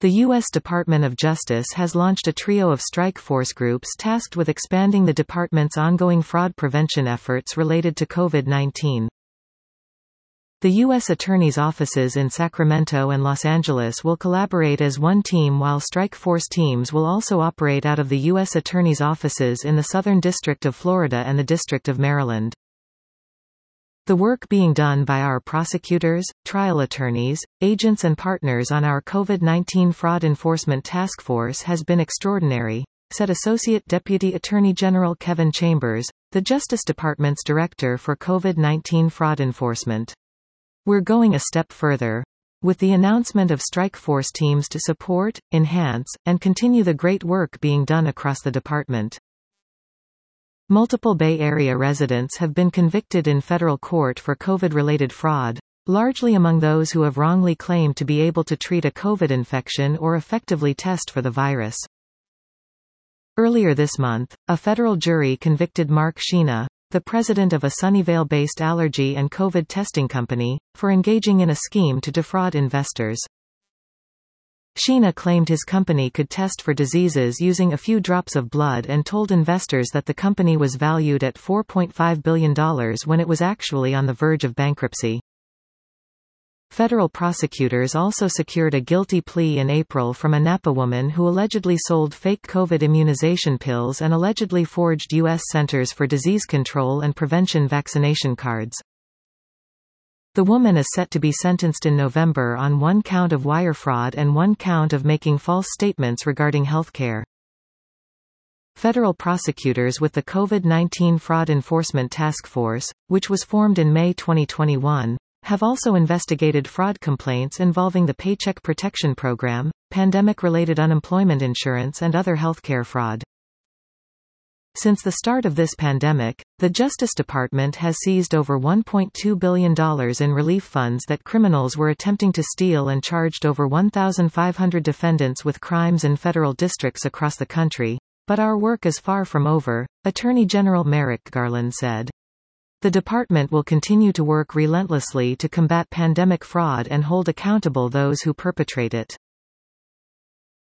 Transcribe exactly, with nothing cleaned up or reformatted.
The U S Department of Justice has launched a trio of strike force groups tasked with expanding the department's ongoing fraud prevention efforts related to COVID nineteen. The U S Attorney's offices in Sacramento and Los Angeles will collaborate as one team, while strike force teams will also operate out of the U S Attorney's offices in the Southern District of Florida and the District of Maryland. The work being done by our prosecutors, trial attorneys, agents and partners on our COVID nineteen Fraud Enforcement Task Force has been extraordinary, said Associate Deputy Attorney General Kevin Chambers, the Justice Department's Director for COVID nineteen Fraud Enforcement. We're going a step further. With the announcement of strike force teams to support, enhance, and continue the great work being done across the department. Multiple Bay Area residents have been convicted in federal court for COVID-related fraud, largely among those who have wrongly claimed to be able to treat a COVID infection or effectively test for the virus. Earlier this month, a federal jury convicted Mark Sheena, the president of a Sunnyvale-based allergy and COVID testing company, for engaging in a scheme to defraud investors. Sheena claimed his company could test for diseases using a few drops of blood and told investors that the company was valued at four point five billion dollars when it was actually on the verge of bankruptcy. Federal prosecutors also secured a guilty plea in April from a Napa woman who allegedly sold fake COVID immunization pills and allegedly forged U S Centers for Disease Control and Prevention vaccination cards. The woman is set to be sentenced in November on one count of wire fraud and one count of making false statements regarding health care. Federal prosecutors with the COVID nineteen Fraud Enforcement Task Force, which was formed in May twenty twenty-one, have also investigated fraud complaints involving the Paycheck Protection Program, pandemic-related unemployment insurance and other healthcare fraud. Since the start of this pandemic, the Justice Department has seized over one point two billion dollars in relief funds that criminals were attempting to steal and charged over one thousand five hundred defendants with crimes in federal districts across the country. But our work is far from over, Attorney General Merrick Garland said. The department will continue to work relentlessly to combat pandemic fraud and hold accountable those who perpetrate it.